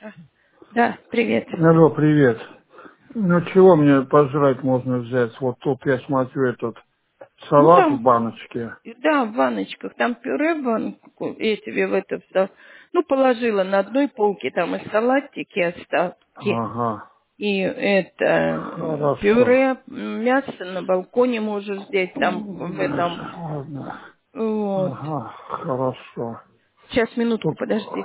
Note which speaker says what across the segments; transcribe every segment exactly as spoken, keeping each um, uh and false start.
Speaker 1: А, Да, привет.
Speaker 2: Алло, привет. Ну, чего мне пожрать можно взять? Вот тут я смотрю этот
Speaker 1: Ну
Speaker 2: салат в
Speaker 1: там,
Speaker 2: баночке.
Speaker 1: да, в баночках, там пюре в банку, я тебе в это встал. Ну, положила на одной полке, там и салатики, остатки,
Speaker 2: Ага,
Speaker 1: и это э,
Speaker 2: хорошо.
Speaker 1: пюре, мясо на балконе можешь взять, там в этом,
Speaker 2: Ладно.
Speaker 1: вот.
Speaker 2: Ага, хорошо.
Speaker 1: Сейчас, минутку,
Speaker 2: Тут,
Speaker 1: подожди.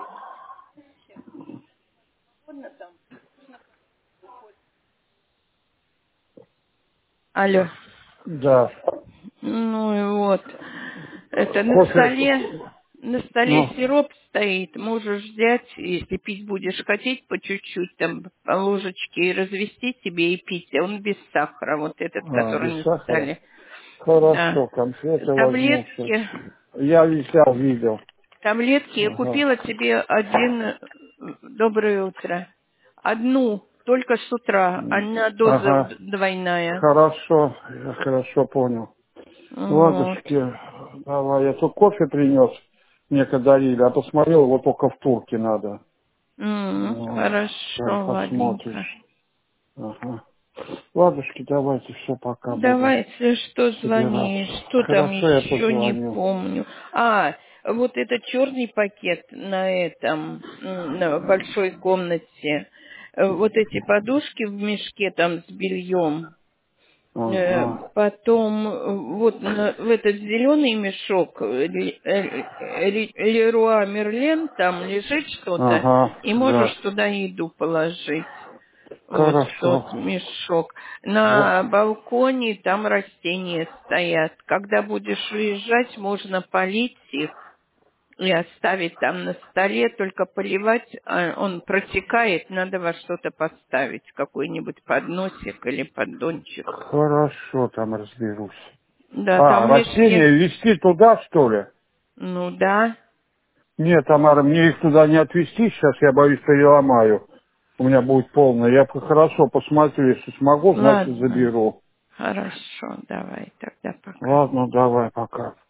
Speaker 1: Алло.
Speaker 2: да.
Speaker 1: Ну и вот. Это на
Speaker 2: Кофе,
Speaker 1: столе, на столе
Speaker 2: ну,
Speaker 1: сироп стоит. Можешь взять, если пить будешь хотеть, по чуть-чуть, там, по ложечке, и развести себе и пить. А он без сахара, вот этот,
Speaker 2: а,
Speaker 1: который
Speaker 2: без
Speaker 1: на
Speaker 2: сахара.
Speaker 1: столе. Да.
Speaker 2: Хорошо, конфеты возьму сейчас.
Speaker 1: Таблетки.
Speaker 2: Я взял, видел.
Speaker 1: Таблетки я
Speaker 2: Ага.
Speaker 1: купила тебе один... э, Доброе утро. Одну, только с утра. Одна доза
Speaker 2: Ага,
Speaker 1: д- двойная.
Speaker 2: хорошо, я хорошо понял.
Speaker 1: Вот.
Speaker 2: Ладушки, давай, я тут кофе принес, мне дарили, а посмотрел, его только в турке надо.
Speaker 1: М,
Speaker 2: Сейчас
Speaker 1: Хорошо, ладненько.
Speaker 2: посмотришь. Ага. Ладушки, давайте, все, пока буду
Speaker 1: Давай, если что, звони.
Speaker 2: собираться.
Speaker 1: Что там
Speaker 2: Хорошо, я
Speaker 1: еще, не
Speaker 2: позвоню.
Speaker 1: помню. А, вот этот черный пакет на этом, м, на большой комнате. Э, Вот эти подушки в мешке там с бельем. Э,
Speaker 2: Ага,
Speaker 1: Потом э, вот на- в этот зеленый мешок э, Ле- э, Ле- Леруа Мерлен там лежит что-то,
Speaker 2: ага,
Speaker 1: и можешь
Speaker 2: да.
Speaker 1: туда еду положить. Вот в
Speaker 2: Хорошо.
Speaker 1: тот мешок.
Speaker 2: Вот.
Speaker 1: На балконе там растения стоят. Когда будешь уезжать, можно полить их и оставить там на столе, только поливать, а он протекает, надо во что-то поставить, какой-нибудь подносик или поддончик.
Speaker 2: Хорошо, там разберусь.
Speaker 1: Да, там
Speaker 2: А,
Speaker 1: в мешке.
Speaker 2: растения везти туда, что ли?
Speaker 1: Ну да,
Speaker 2: Нет, Тамара, мне их туда не отвезти, сейчас я боюсь, переломаю. У меня будет полное. Я п- хорошо посмотрю, если смогу, значит
Speaker 1: ладно,
Speaker 2: заберу.
Speaker 1: хорошо, давай тогда пока.
Speaker 2: Ладно, давай, пока.